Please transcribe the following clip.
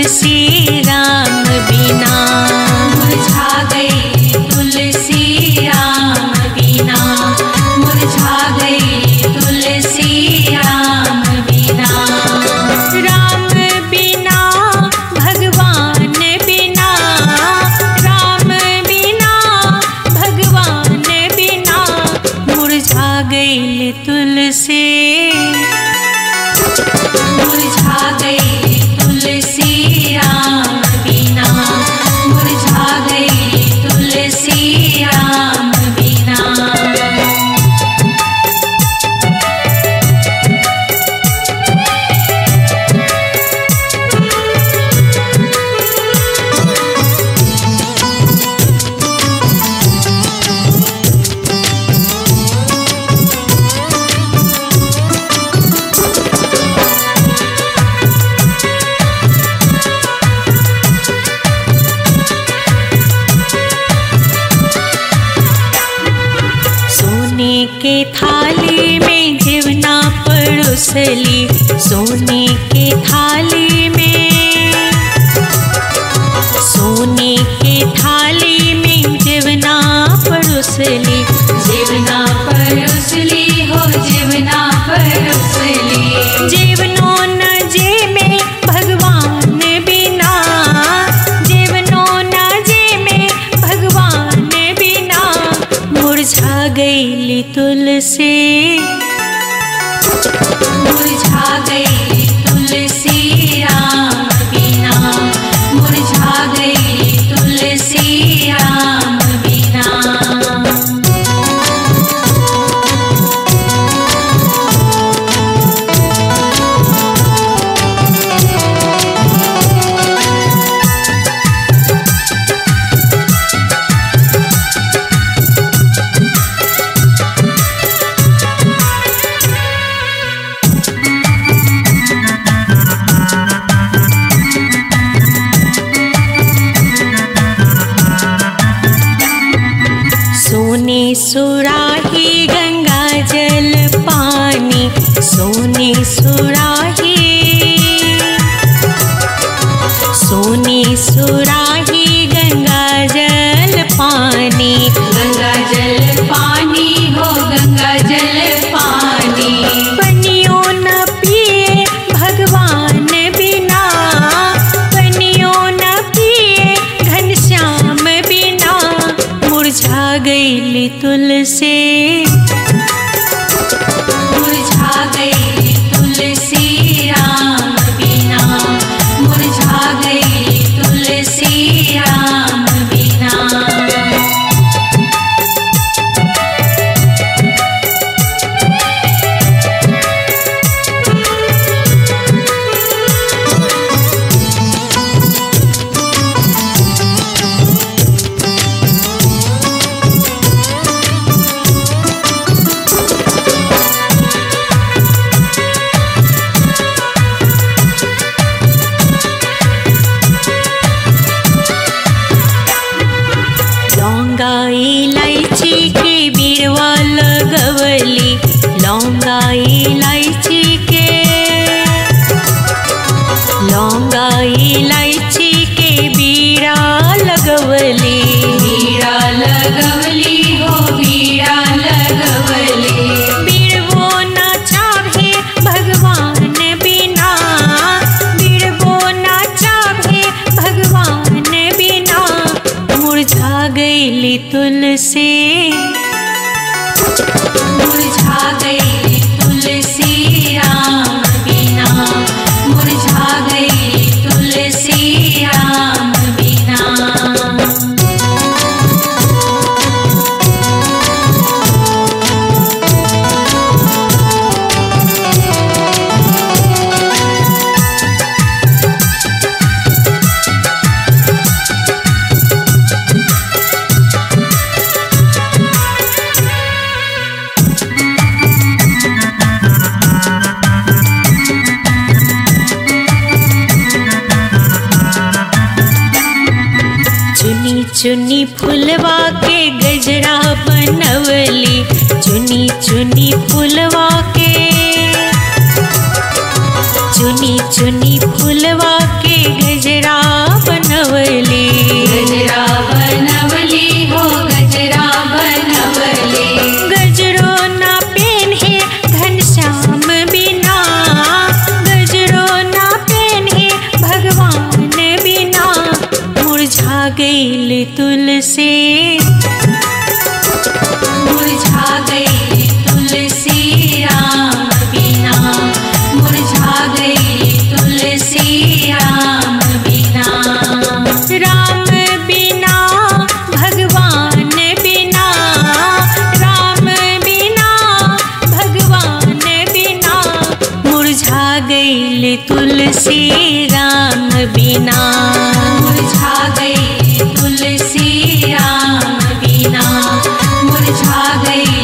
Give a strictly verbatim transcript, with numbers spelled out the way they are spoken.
तुलसी राम बिना। मुरझा गई तुलसी राम बिना, मुरझा गई तुलसी राम बिना। राम बिना भगवान बिना, राम बिना भगवान बिना, मुरझा गई तुलसी। मुरझा गई तुलसी राम बिना, मुरझा गई तुलसी राम बिना। सोने के थाली में जीवना परोसली, सोने के थाली में, सोने के थाली में जीवना परोसली। जीवना परोसली हो, जीवना परोसली। जीवनो न जे में भगवान बिना, जीवनो न जे में भगवान बिना, मुरझा गई तुलसी। मुरझा गई तुलसी राम बिना, मुरझा गई तुलसी राम बिना। सोने सुराही गंगा जल पानी, सोने सुराही, सोने सुराही गंगा जल पानी। गंगा जल पानी हो, गंगा जल पानी। पनियों न पिए भगवान बिना, पनियों न पिए घनश्याम बिना, मुरझा गई तुलसी। मुरझा गई तुलसी राम बिना, मुरझा गई तुलसी राम बिना। लौंगा इलायची के बिरवा लगवली, लौंगा इलायची के, लौंगा इलायची के बीड़ा लगवली। बीड़ा लगवली हो, बीड़ा लगवली। बिरवो न चाहे भगवान बिना, बिरवो न चाहे भगवान बिना, मुरझा गई तुलसी। मुरझा गई तुलसी राम बिना, मुरझा गई तुलसी राम बिना। चुनी फुलवा के गजरा बनवली, चुनी चुनी फुलवा के, चुनी चुनी फुलवा के गजरा तुलसी मुरझा गई तुलसी राम बिना मुरझा गई तुलसी राम बिना राम बिना भगवान बिना राम बिना भगवान बिना मुरझा गई तुलसी राम बिना मुरझा गई तुलसी राम बिना मुरझा गई